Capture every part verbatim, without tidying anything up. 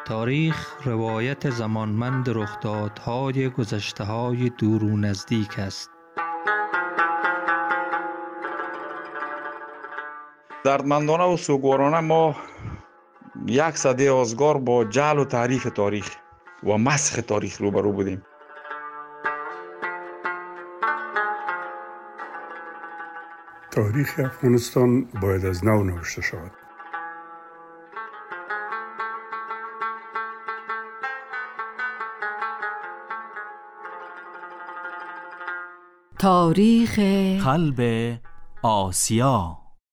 تاریخ روایت زمانمند رخدادهای گذشته‌های دور و نزدیک است. دردمندانه و سوگوارانه ما یک سده آزگار با جعل و تحریف تاریخ و مسخ تاریخ روبرو بودیم. تاریخ افغانستان باید از نو نوشته شود. تاریخ قلب آسیا.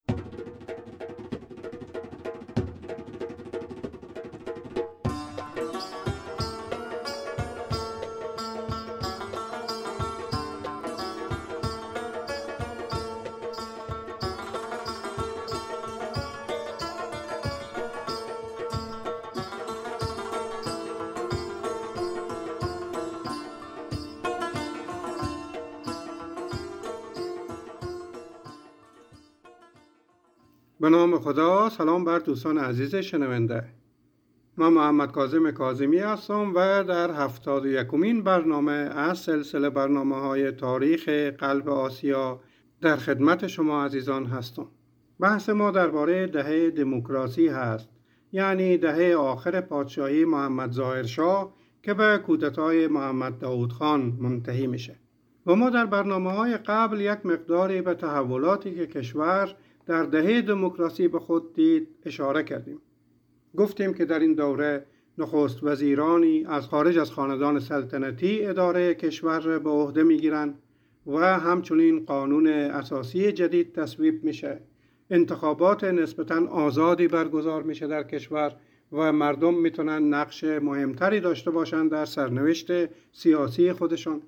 به نام خدا. سلام بر دوستان عزیز شنونده. من محمد کاظم کاظمی هستم و در هفتاد و یکمین برنامه از سلسله برنامه های تاریخ قلب آسیا در خدمت شما عزیزان هستم. بحث ما درباره دهه دموکراسی هست، یعنی دهه آخر پادشاهی محمد ظاهرشاه که به کودتای محمد داود خان منتهی میشه. و ما در برنامه های قبل یک مقداری به تحولاتی که کشور در دهه دموکراسی به خود دید اشاره کردیم. گفتیم که در این دوره نخست وزیرانی از خارج از خاندان سلطنتی اداره کشور را به عهده میگیرند و همچنین قانون اساسی جدید تصویب میشه. انتخابات نسبتاً آزادی برگزار میشه در کشور و مردم میتونن نقش مهمتری داشته باشند در سرنوشت سیاسی خودشان.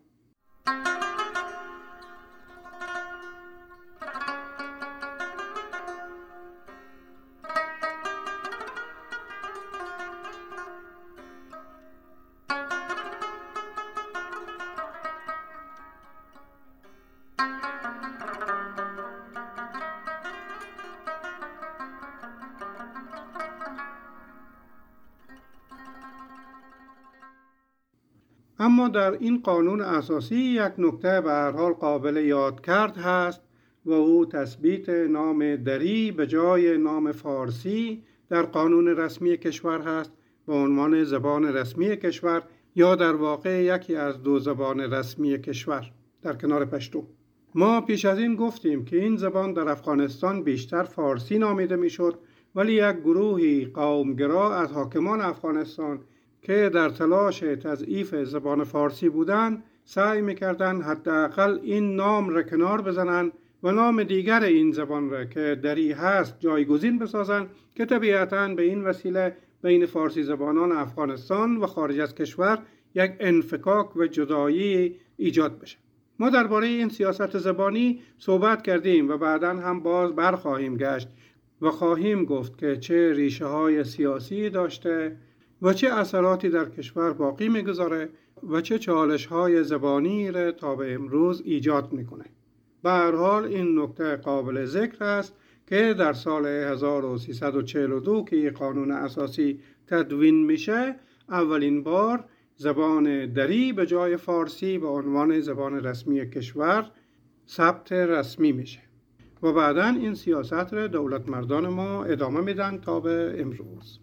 اما در این قانون اساسی یک نکته به هر حال قابل یاد کرد هست و او تثبیت نام دری به جای نام فارسی در قانون رسمی کشور هست به عنوان زبان رسمی کشور، یا در واقع یکی از دو زبان رسمی کشور در کنار پشتو. ما پیش از این گفتیم که این زبان در افغانستان بیشتر فارسی نامیده میشد، ولی یک گروهی قومگرا از حاکمان افغانستان که در تلاش تضعیف زبان فارسی بودند سعی میکردند حداقل این نام را کنار بزنند و نام دیگر این زبان را که دری هست جایگزین بسازند که طبیعتاً به این وسیله بین فارسی زبانان افغانستان و خارج از کشور یک انفکاک و جدایی ایجاد بشه. ما درباره این سیاست زبانی صحبت کردیم و بعداً هم باز برخواهیم گشت و خواهیم گفت که چه ریشه های سیاسی داشته و چه اثراتی در کشور باقی میگذاره و چه چالش های زبانی را تا به امروز ایجاد میکنه. به هر حال این نکته قابل ذکر است که در سال هزار و سیصد و چهل و دو که قانون اساسی تدوین میشه، اولین بار زبان دری به جای فارسی به عنوان زبان رسمی کشور ثبت رسمی میشه و بعداً این سیاست را دولت مردان ما ادامه میدن تا به امروز.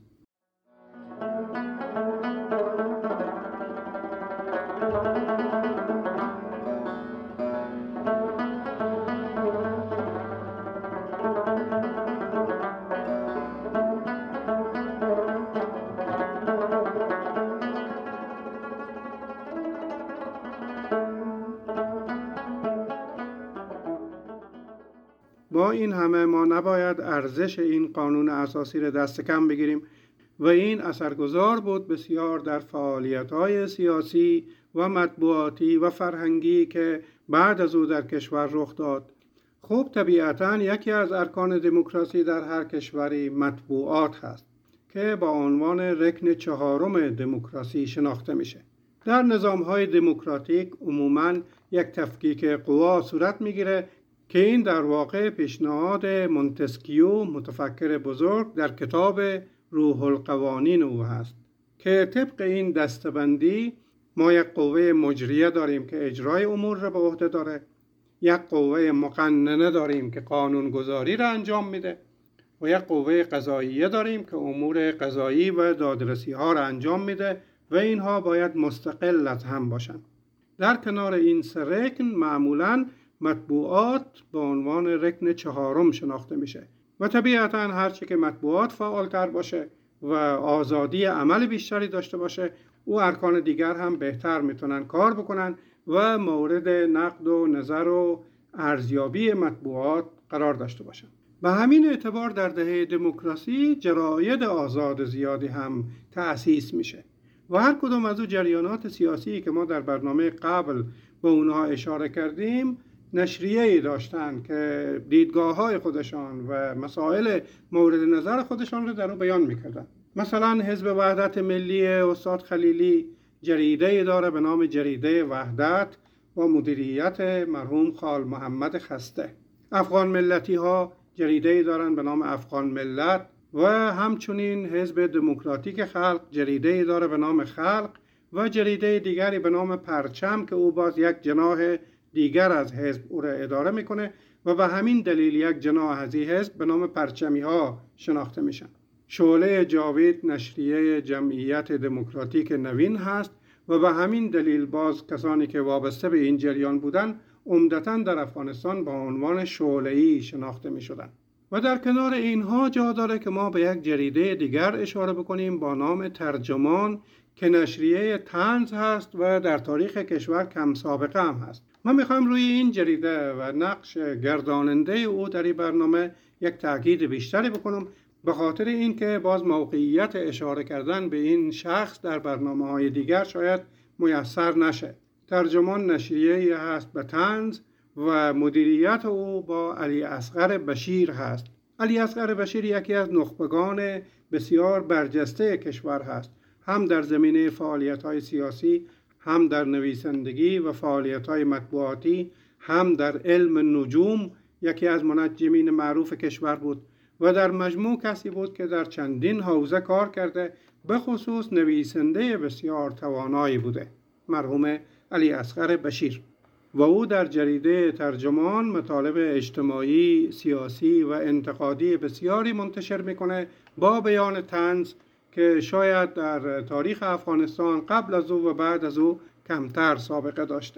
با این همه ما نباید ارزش این قانون اساسی را دست کم بگیریم و این اثرگذار بود بسیار در فعالیت‌های سیاسی و مطبوعاتی و فرهنگی که بعد از او در کشور رخ داد. خب طبیعتاً یکی از ارکان دموکراسی در هر کشوری مطبوعات هست که با عنوان رکن چهارم دموکراسی شناخته میشه. در نظام‌های دموکراتیک عموماً یک تفکیک قوا صورت میگیره که این در واقع پیشنهاد مونتسکیو متفکر بزرگ در کتاب روح القوانین او هست. که طبق این دسته‌بندی ما یک قوه مجریه داریم که اجرای امور را به عهده داره، یک قوه مقننه داریم که قانونگذاری را انجام میده و یک قوه قضاییه داریم که امور قضایی و دادرسی ها را انجام میده و اینها باید مستقل از هم باشن. در کنار این سه رکن معمولاً مطبوعات به عنوان رکن چهارم شناخته میشه و طبیعتاً هرچی که مطبوعات فعالتر باشه و آزادی عمل بیشتری داشته باشه، او ارکان دیگر هم بهتر میتونن کار بکنن و مورد نقد و نظر و ارزیابی مطبوعات قرار داشته باشن. به همین اعتبار در دهه دموکراسی جراید آزاد زیادی هم تأسیس میشه و هر کدوم از او جریانات سیاسی که ما در برنامه قبل به اونها اشاره کردیم نشریه‌ای داشتن که دیدگاه‌های خودشان و مسائل مورد نظر خودشان رو در اون بیان میکردن. مثلا حزب وحدت ملی استاد خلیلی جریده‌ای داره به نام جریده وحدت با مدیریت مرحوم خال محمد خسته. افغان ملتی ها جریده‌ای دارن به نام افغان ملت و همچنین حزب دموکراتیک خلق جریده‌ای داره به نام خلق و جریده دیگری به نام پرچم که او باز یک جناح دیگر از حزب او را اداره میکنه و به همین دلیل یک جناح از این حزب به نام پرچمی ها شناخته میشن. شعله جاوید نشریه جمعیت دموکراتیک نوین هست و به همین دلیل باز کسانی که وابسته به این جریان بودن عمدتاً در افغانستان با عنوان شعله‌ای شناخته میشدن. و در کنار اینها جا داره که ما به یک جریده دیگر اشاره بکنیم با نام ترجمان که نشریه طنز هست و در تاریخ کشور کم سابقه هم هست. ما میخوایم روی این جریده و نقش گرداننده او در این برنامه یک تاکید بیشتری بکنم، به خاطر اینکه باز موقعیت اشاره کردن به این شخص در برنامه‌های دیگر شاید میسر نشه. ترجمان نشریه‌ای هست به طنز و مدیریت او با علی اصغر بشیر هست. علی اصغر بشیر یکی از نخبگان بسیار برجسته کشور هست، هم در زمینه فعالیت‌های سیاسی، هم در نویسندگی و فعالیت‌های مطبوعاتی، هم در علم نجوم یکی از منجمین معروف کشور بود و در مجموع کسی بود که در چندین حوزه کار کرده، به خصوص نویسنده بسیار توانایی بوده، مرحوم علی اصغر بشیر. و او در جریده ترجمان مطالب اجتماعی، سیاسی و انتقادی بسیاری منتشر میکنه با بیان طنز که شاید در تاریخ افغانستان قبل از او و بعد از او کمتر سابقه داشته.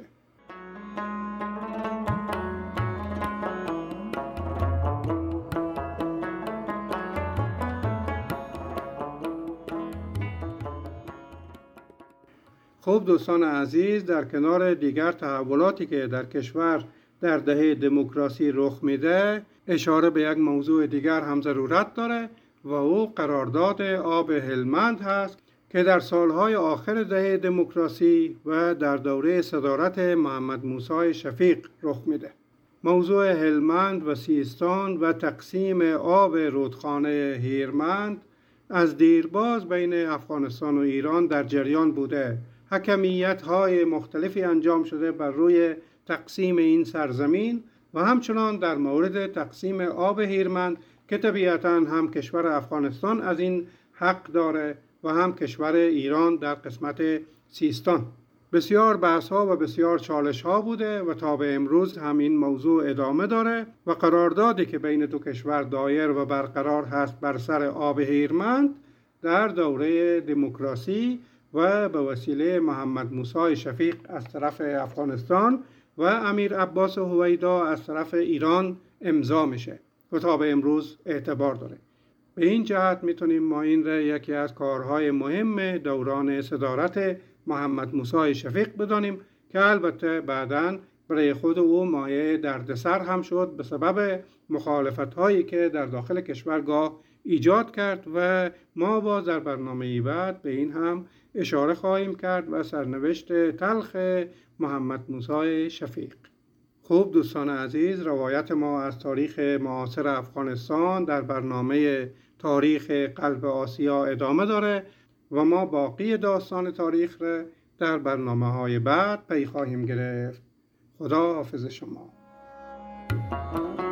خب دوستان عزیز، در کنار دیگر تحولاتی که در کشور در دهه دموکراسی رخ میده، اشاره به یک موضوع دیگر هم ضرورت داره و او قرارداد آب هلمند هست که در سالهای آخر دهه دموکراسی و در دوره صدارت محمد موسی شفیق رخ میده. موضوع هلمند و سیستان و تقسیم آب رودخانه هیرمند از دیرباز بین افغانستان و ایران در جریان بوده. حکمیت‌های مختلفی انجام شده بر روی تقسیم این سرزمین و همچنان در مورد تقسیم آب هیرمند که طبیعتاً هم کشور افغانستان از این حق داره و هم کشور ایران در قسمت سیستان. بسیار بحث‌ها و بسیار چالش‌ها بوده و تا به امروز هم این موضوع ادامه داره و قراردادی که بین دو کشور دایر و برقرار هست بر سر آب هیرمند در دوره دموکراسی و به وسیله محمد موسی شفیق از طرف افغانستان و امیر عباس هویدا از طرف ایران امضا میشه و تا به امروز اعتبار داره. به این جهت میتونیم ما این را یکی از کارهای مهم دوران صدارت محمد موسی شفیق بدانیم که البته بعداً برای خود او مایه دردسر هم شد به سبب مخالفت‌هایی که در داخل کشورگاه ایجاد کرد و ما با در برنامه بعد به این هم اشاره خواهیم کرد و سرنوشت تلخ محمد موسی شفیق. خوب دوستان عزیز، روایت ما از تاریخ معاصر افغانستان در برنامه تاریخ قلب آسیا ادامه داره و ما باقی داستان تاریخ را در برنامه‌های بعد پی خواهیم گرفت. خدا حافظ شما.